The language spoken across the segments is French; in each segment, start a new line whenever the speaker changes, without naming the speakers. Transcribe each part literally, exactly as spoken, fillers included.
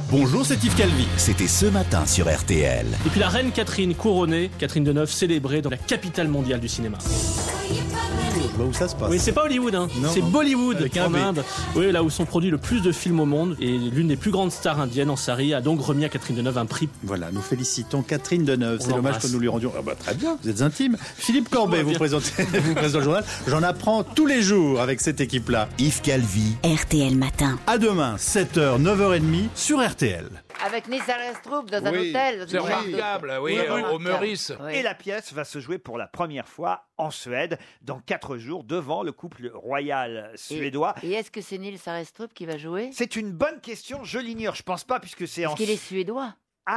Bonjour, c'est Yves Calvi.
C'était ce matin sur R T L.
Et puis la reine Catherine couronnée, Catherine Deneuve célébrée dans la capitale mondiale du cinéma.
Bah, où ça se passe?
Oui, c'est pas Hollywood, hein. C'est Bollywood
Avec un
en
B.
Inde. Oui, là où sont produits le plus de films au monde. Et l'une des plus grandes stars indiennes, Ansari, a donc remis à Catherine Deneuve un prix.
Voilà, nous félicitons Catherine Deneuve.
On
C'est l'hommage
l'embrasse.
que nous lui rendions. Ah bah, très bien, vous êtes intime. Philippe Corbet, vous
bien.
présentez, vous présentez le journal. J'en apprends tous les jours avec cette équipe-là.
Yves Calvi.
R T L Matin.
À demain, sept heures, neuf heures trente sur R T L.
Avec Nissa Restrup dans un
Oui,
hôtel.
c'est
dans une
remarquable, oui,
Oui,
euh, au
remarquable.
Meurice.
Oui.
Et la pièce va se jouer pour la première fois en Suède dans quatre jours devant le couple royal suédois.
Et est-ce que c'est Nils Arestrup qui va jouer?
C'est une bonne question, je l'ignore. Je pense pas puisque c'est en.
Est-ce qu'il est suédois?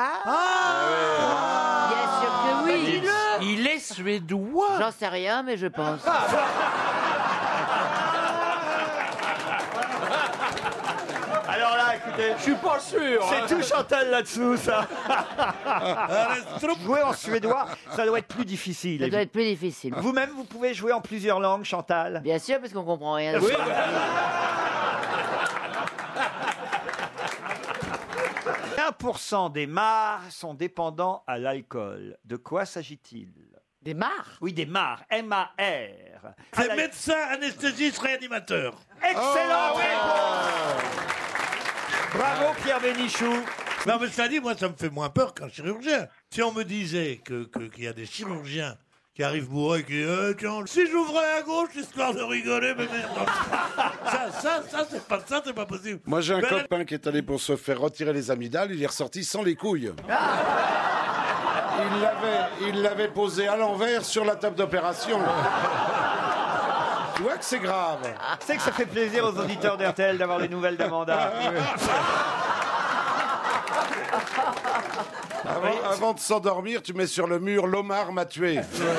Ah,
Bien sûr que oui.
Il est suédois.
J'en sais rien, mais je pense.
Alors là, écoutez,
Je suis pas sûr.
c'est
hein.
tout Chantal là-dessous, ça. Jouer en suédois, ça doit être plus difficile.
Ça doit être plus difficile.
Vous-même, vous pouvez jouer en plusieurs langues, Chantal.
Bien sûr, parce qu'on comprend rien.
Oui. un pour cent des mares sont dépendants à l'alcool. De quoi s'agit-il?
Des mares.
Oui, des mares. M A R. À
C'est
la-
médecin, anesthésiste, réanimateur.
Excellente réponse. Bravo, Pierre Bénichou.
Non, mais ça dit, moi, ça me fait moins peur qu'un chirurgien. Si on me disait que, que- qu'il y a des chirurgiens qui arrivent bourrés et qui disent eh, tiens, si j'ouvrais à gauche, histoire de rigoler, mais merde. ça, ça, ça, c'est pas ça, c'est pas possible.
Moi, j'ai un
Mais là-
copain qui est allé pour se faire retirer les amygdales, il est ressorti sans les couilles. Il l'avait, il l'avait posé à l'envers sur la table d'opération. Tu vois que c'est grave.
C'est que ça fait plaisir aux auditeurs d'R T L d'avoir les nouvelles d'Amanda.
Avant, avant de s'endormir, tu mets sur le mur l'Omar m'a tué.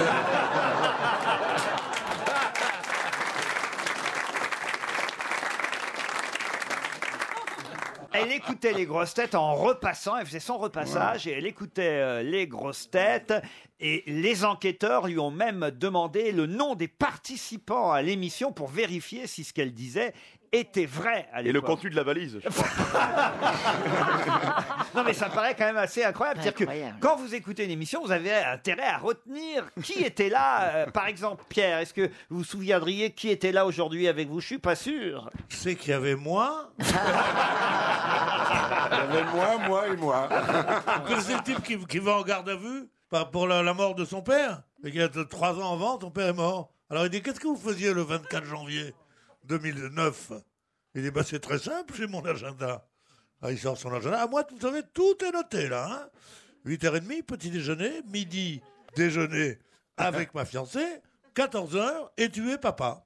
Elle écoutait les grosses têtes en repassant, elle faisait son repassage et elle écoutait euh, les grosses têtes. Et les enquêteurs lui ont même demandé le nom des participants à l'émission pour vérifier si ce qu'elle disait était vrai à l'époque.
Et le contenu de la valise, je crois.
Non mais ça me paraît quand même assez incroyable. C'est-à-dire que
Incroyable.
quand vous écoutez une émission, vous avez intérêt à retenir qui était là. Euh, par exemple, Pierre, est-ce que vous vous souviendriez qui était là aujourd'hui avec vous? Je suis pas sûr.
Je sais qu'il y avait moi.
Il y avait moi, moi et moi.
Vous connaissez le type qui, qui va en garde à vue par- pour la, la mort de son père? Et qu'il y a trois ans avant, ton père est mort. Alors il dit qu'est-ce que vous faisiez le vingt-quatre janvier deux mille neuf? Il dit bah c'est très simple, j'ai mon agenda. Ah, il sort son agenda. Ah, moi, vous savez, tout est noté là. Hein, huit heures trente, petit déjeuner. Midi, déjeuner avec ma fiancée. quatorze heures, et tu es papa.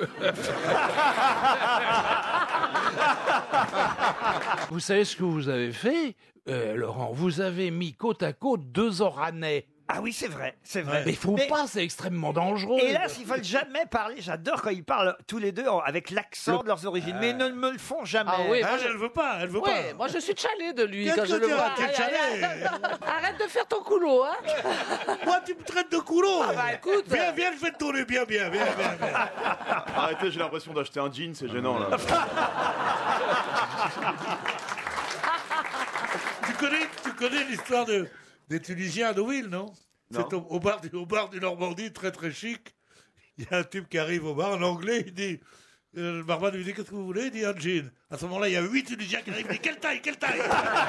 Vous savez ce que vous avez fait, euh, Laurent? Vous avez mis côte à côte deux Oranais.
Ah oui, c'est vrai, c'est vrai.
Mais faut
Mais-
pas, c'est extrêmement dangereux.
Et là, s'ils veulent jamais parler, j'adore quand ils parlent tous les deux en- avec l'accent de leurs origines, mais ils ne me le font jamais.
Ah oui,
Ah,
moi, je-
elle veut pas, elle veut
Ouais,
pas.
moi je suis chalé de lui
Qu'est-ce
quand
que
je le
tu
vois.
as, t'es
Aïe,
chalé
aïe, aïe. Arrête de faire ton coulo, hein.
Moi, tu me traites de coulot.
Ah bah écoute.
Viens, viens, je vais te tourner bien, bien, viens, viens, viens.
Arrêtez, j'ai l'impression d'acheter un jean, c'est gênant là.
Tu connais, tu connais l'histoire de, des Tunisiens à Deauville, non?
Non.
C'est au, au bar du, au bar du Normandie, très très chic. Il y a un type qui arrive au bar en anglais, il dit, euh, le barman lui dit qu'est-ce que vous voulez? Il dit un jean. À ce moment-là, il y a huit Tunisiens qui arrivent, il dit quelle taille, quelle taille?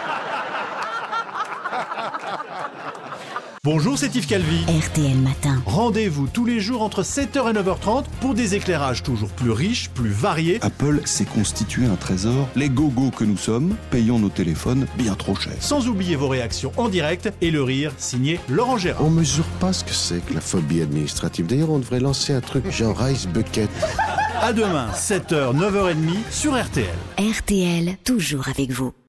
Bonjour, c'est Yves Calvi.
R T L Matin.
Rendez-vous tous les jours entre sept heures et neuf heures trente pour des éclairages toujours plus riches, plus variés.
Apple s'est constitué un trésor. Les gogos que nous sommes payons nos téléphones bien trop cher.
Sans oublier vos réactions en direct et le rire signé Laurent Gérard.
On mesure pas ce que c'est que la phobie administrative. D'ailleurs, on devrait lancer un truc genre Ice Bucket.
À demain, sept heures, neuf heures trente sur R T L.
R T L, toujours avec vous.